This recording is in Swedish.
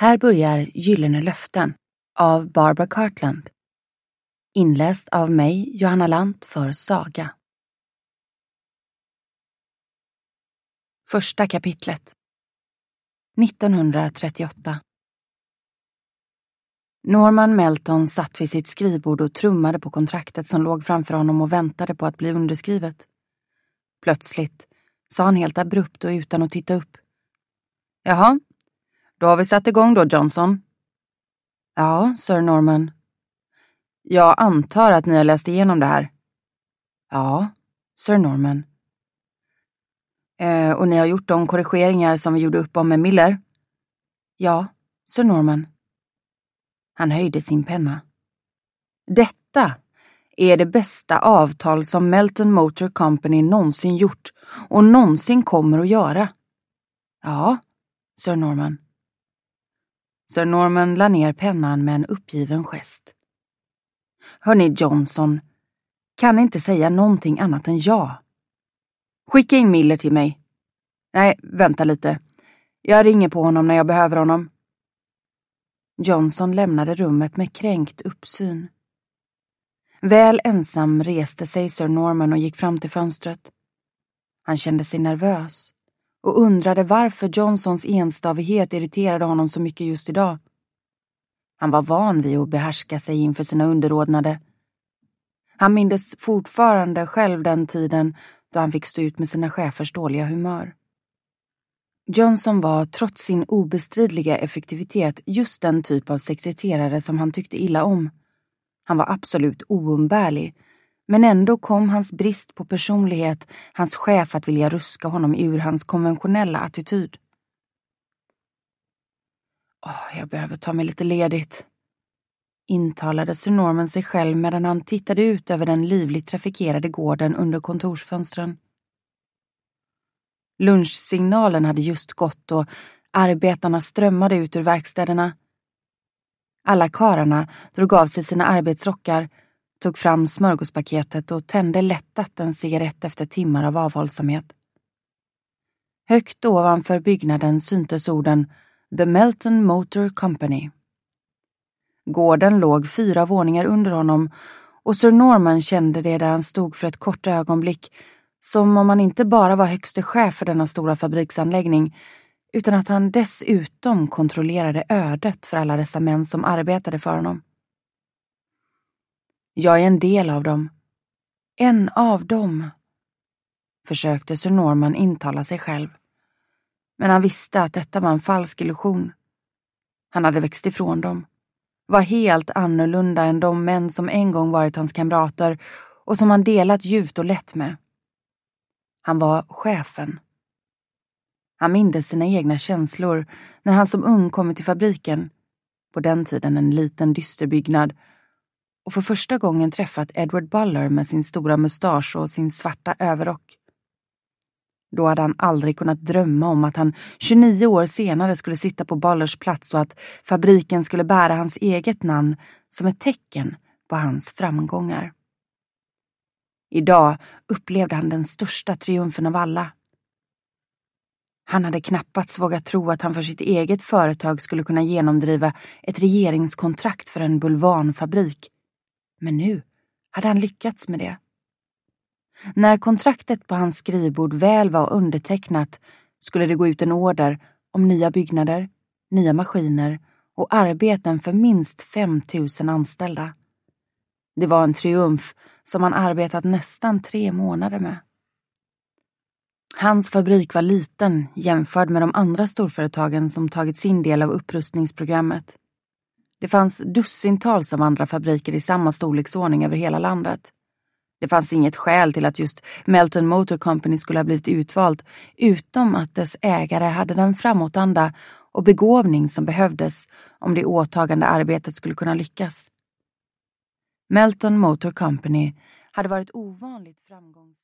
Här börjar Gyllene löften av Barbara Cartland. Inläst av mig, Johanna Lant, för Saga. Första kapitlet. 1938. Norman Melton satt vid sitt skrivbord och trummade på kontraktet som låg framför honom och väntade på att bli underskrivet. Plötsligt sa han helt abrupt och utan att titta upp: Jaha, då har vi satt igång då, Johnson. Ja, Sir Norman. Jag antar att ni har läst igenom det här. Ja, Sir Norman. Och ni har gjort de korrigeringar som vi gjorde upp om med Miller? Ja, Sir Norman. Han höjde sin penna. Detta är det bästa avtal som Melton Motor Company någonsin gjort och någonsin kommer att göra. Ja, Sir Norman. Sir Norman la ner pennan med en uppgiven gest. Hörni Johnson, kan inte säga någonting annat än ja. Skicka in Miller till mig. Nej, vänta lite. Jag ringer på honom när jag behöver honom. Johnson lämnade rummet med kränkt uppsyn. Väl ensam reste sig Sir Norman och gick fram till fönstret. Han kände sig nervös och undrade varför Johnsons enstavighet irriterade honom så mycket just idag. Han var van vid att behärska sig inför sina underordnade. Han mindes fortfarande själv den tiden då han fick stå ut med sina chefers dåliga humör. Johnson var trots sin obestridliga effektivitet just den typ av sekreterare som han tyckte illa om. Han var absolut oumbärlig, men ändå kom hans brist på personlighet hans chef att vilja ruska honom ur hans konventionella attityd. Jag behöver ta mig lite ledigt, intalade Sir Norman sig själv medan han tittade ut över den livligt trafikerade gården under kontorsfönstren. Lunchsignalen hade just gått och arbetarna strömmade ut ur verkstäderna. Alla karlarna drog av sig sina arbetsrockar, tog fram smörgåspaketet och tände lättat en cigarett efter timmar av avhållsamhet. Högt ovanför byggnaden syntes orden The Melton Motor Company. Gården låg 4 våningar under honom och Sir Norman kände det där han stod för ett kort ögonblick, som om han inte bara var högste chef för denna stora fabriksanläggning, utan att han dessutom kontrollerade ödet för alla dessa män som arbetade för honom. Jag är en del av dem. En av dem, försökte Sir Norman intala sig själv. Men han visste att detta var en falsk illusion. Han hade växt ifrån dem. Var helt annorlunda än de män som en gång varit hans kamrater och som han delat djupt och lätt med. Han var chefen. Han mindes sina egna känslor när han som ung kommit till fabriken, på den tiden en liten dyster byggnad, och för första gången träffat Edward Buller med sin stora mustasch och sin svarta överrock. Då hade han aldrig kunnat drömma om att han 29 år senare skulle sitta på Bullers plats och att fabriken skulle bära hans eget namn som ett tecken på hans framgångar. Idag upplevde han den största triumfen av alla. Han hade knappast vågat tro att han för sitt eget företag skulle kunna genomdriva ett regeringskontrakt för en bulvanfabrik. Men nu hade han lyckats med det. När kontraktet på hans skrivbord väl var undertecknat skulle det gå ut en order om nya byggnader, nya maskiner och arbeten för minst 5 000 anställda. Det var en triumf som han arbetat nästan 3 månader med. Hans fabrik var liten jämförd med de andra storföretagen som tagit sin del av upprustningsprogrammet. Det fanns dussintals av andra fabriker i samma storleksordning över hela landet. Det fanns inget skäl till att just Melton Motor Company skulle ha blivit utvalt, utom att dess ägare hade den framåtanda och begåvning som behövdes om det åtagande arbetet skulle kunna lyckas. Melton Motor Company hade varit ovanligt framgångsrikt.